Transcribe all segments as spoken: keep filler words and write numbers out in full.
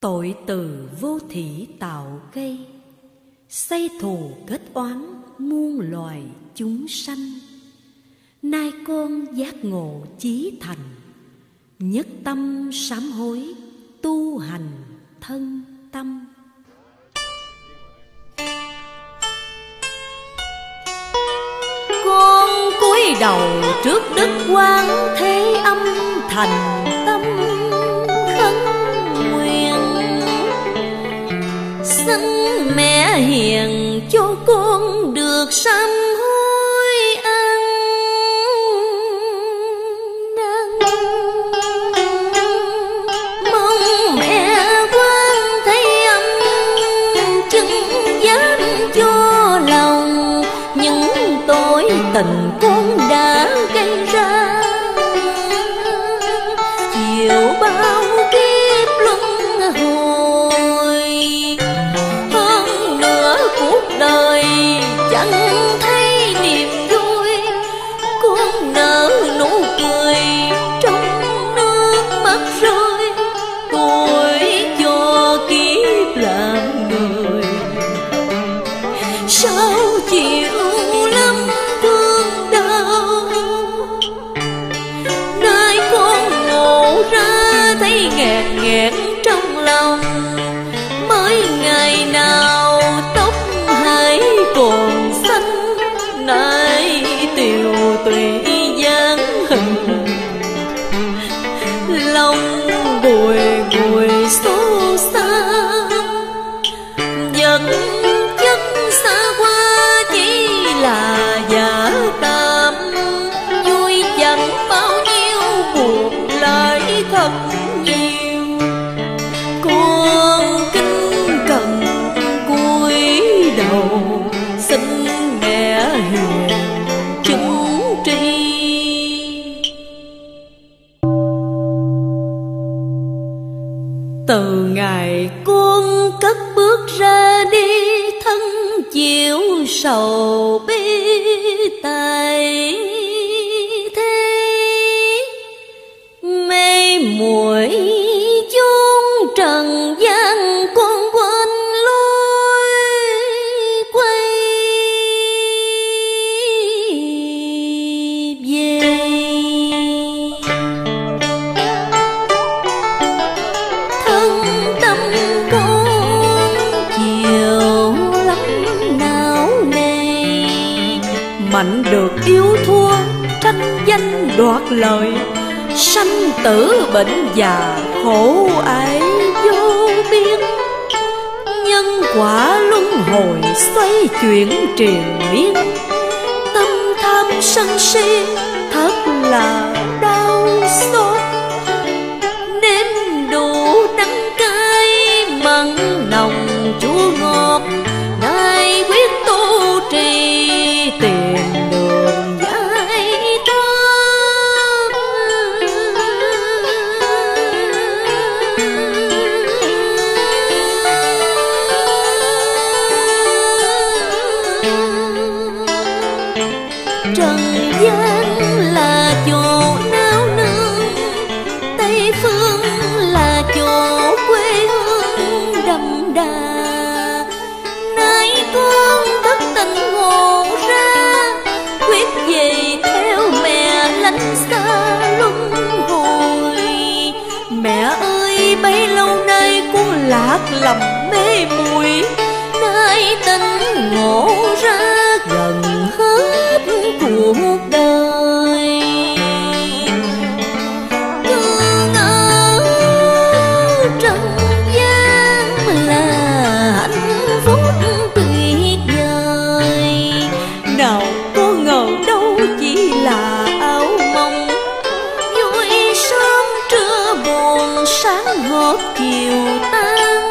Tội từ vô thỉ tạo gây, xây thù kết oán muôn loài chúng sanh. Nay con giác ngộ chí thành, nhất tâm sám hối tu hành thân tâm. Con cúi đầu trước Đức Quan Thế Âm, thành tâm khấn nguyện, xin mẹ hiền cho con được sám hối ăn năn. Mong mẹ Quan Thế Âm chứng giám cho lòng những tội tình con đã gây ra, chịu bao kiếp luân hồi. Hơn nữa cuộc đời chẳng thấy niềm vui, con nở nụ cười trong nước mắt rơi. Tôi cho kiếp làm người, sao chịu lắm thương đau. Nơi con ngộ ra thấy nghẹn nghẹn trong lòng, mới ngày nào tóc hãy còn xanh, nay tiều tụy dáng hình. Lòng bùi ngùi xót xa, vật chất xa qua chỉ là giả tạm. Vui chẳng bao nhiêu, buồn lại thật nhiều. Con kính cẩn cúi đầu, xin mẹ hiền chứng tri. Từ ngày con cất bước ra đi, thân chịu sầu bi tại thế. Mê muội chốn trần gian, con quên lối quay về. Thân tâm con chiều lắm não nề, mạnh được yếu thua, tranh danh đoạt lợi. Sanh tử bệnh già khổ ải vô biên, nhân quả luân hồi xoay chuyển triền miên. Tâm tham sân si thật là đau xót, nếm đủ đắng cay mặn nồng chua ngọt. Nay quyết tu trì tìm đường giải thoát. Trần gian là chỗ nao nương, Tây phương là chỗ quê hương đậm đà. Nay con thất tình ngộ ra, quyết về theo mẹ lánh xa luân hồi. Mẹ ơi, bấy lâu nay con lạc lầm mê muội, nay tỉnh ngộ ra gần hết cuộc đời. Cương ở trần gian là hạnh phúc tuyệt vời, nào có ngờ đâu chỉ là ảo mộng. Vui sớm trưa buồn, sáng ngọt chiều tan.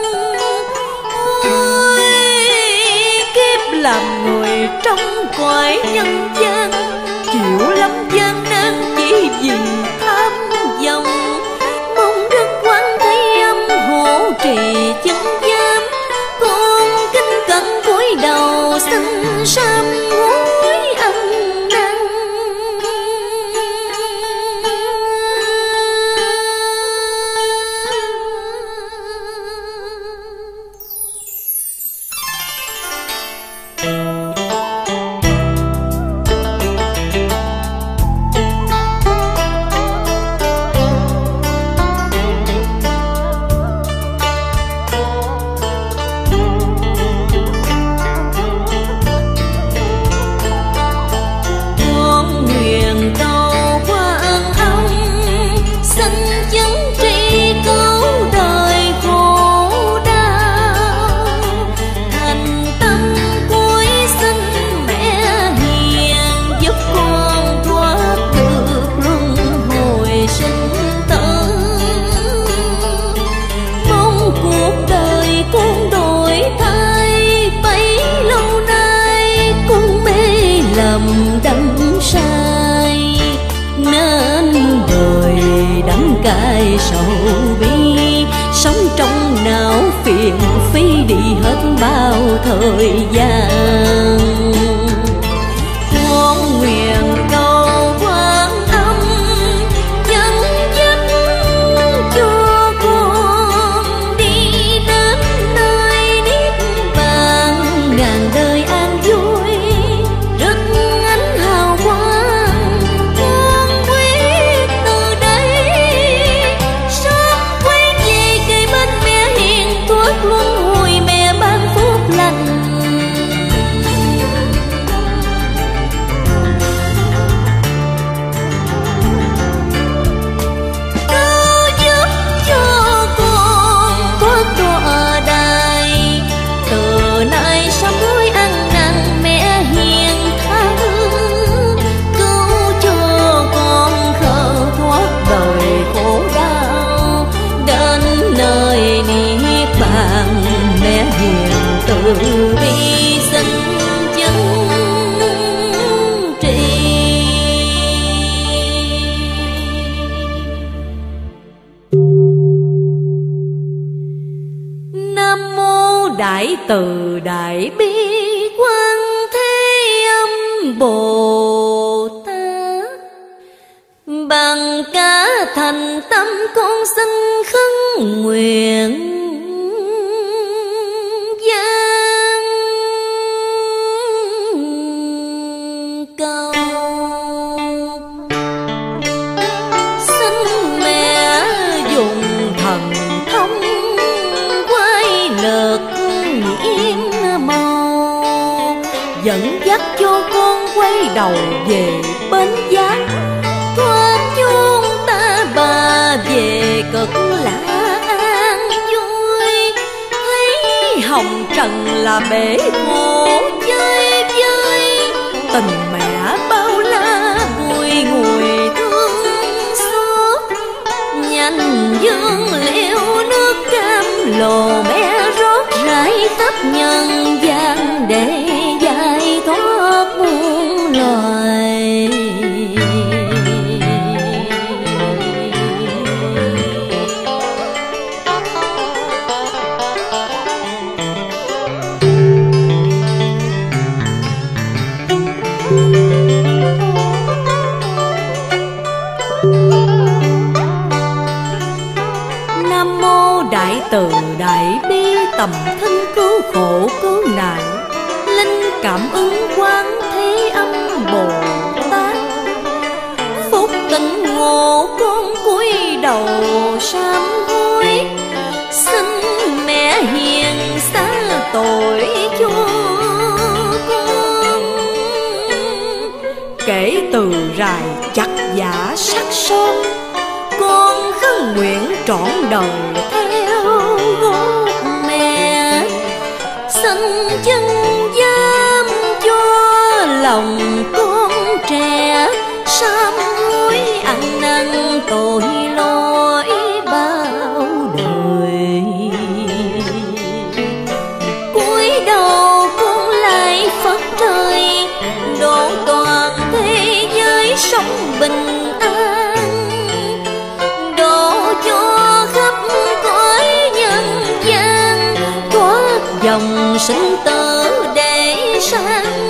Ôi kiếp làm người trong cõi nhân gian, chịu lắm gian nan chỉ vì tham vọng. Mong Đức Quan Thế Âm hộ trì chứng giám, con kính cẩn cúi đầu xin sám hối ăn năn. lầm đắm sai, nên đời đắng cay sầu bi, sống trong não phiền phí đi hết bao thời gian. Con nguyện cầu Quan Âm dẫn dắt cho con đi đến nơi niết bàn, ngàn đời an vui rực ánh hào quang. Con quyết từ đây sớm quay về kề bên mẹ hiền, thoát luân hồi mẹ ban phúc lành. Mẹ hiền từ bi xin chứng trì. Nam mô Đại Từ Đại Bi Quan Thế Âm Bồ Tát. Bằng cả thành tâm con xin khấn nguyện cầu. Xin mẹ dùng thần thông quay lượt nhiễm màu, dẫn dắt cho con quay đầu về bến giác, thoát chốn ta bà về cực lạc an vui. Thấy hồng trần là bể khổ chơi vơi, tình mẹ bao la bùi ngùi thương xót. Nhanh dương liễu nước cam lồ mẹ rót rải khắp nhân gian, để giải thoát muôn loài. Nam mô Đại Từ Đại Bi tầm thân cứu khổ cứu nạn, linh cảm ứng Quan Thế Âm Bồ Tát. Phúc tỉnh ngộ con cúi đầu sám hối, xin mẹ hiền xá tội cho con. Kể từ rài chặt giả sắc son, con khấn nguyện trọn đời theo gót mẹ. Xin chân giam cho lòng con trẻ, sám hối ăn năn tội lỗi bao đời. Cúi đầu con lại phật trời, độ toàn thế giới sống bình an, độ cho khắp cõi nhân gian, thoát dòng sinh tử để sang